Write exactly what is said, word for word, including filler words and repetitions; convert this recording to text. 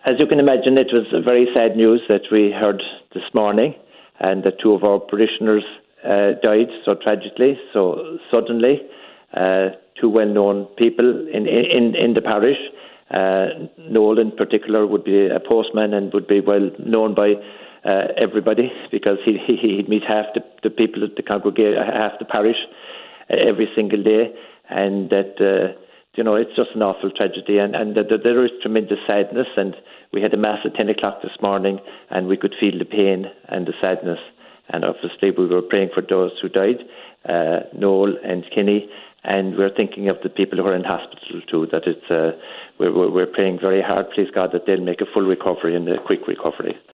As you can imagine, it was very sad news that we heard this morning, and that two of our parishioners uh, died so tragically, so suddenly. Uh, two well-known people in, in, in the parish. Uh, Noel in particular would be a postman and would be well known by uh, everybody, because he, he, he'd meet half the, the people at the congregation, half the parish uh, every single day, and that, uh, you know, it's just an awful tragedy, and, and that, that there is tremendous sadness, and we had a mass at ten o'clock this morning, and we could feel the pain and the sadness, and obviously we were praying for those who died, uh, Noel and Kenny. And we're thinking of the people who are in hospital too, that it's, uh, we're, we're praying very hard, please God, that they'll make a full recovery and a quick recovery.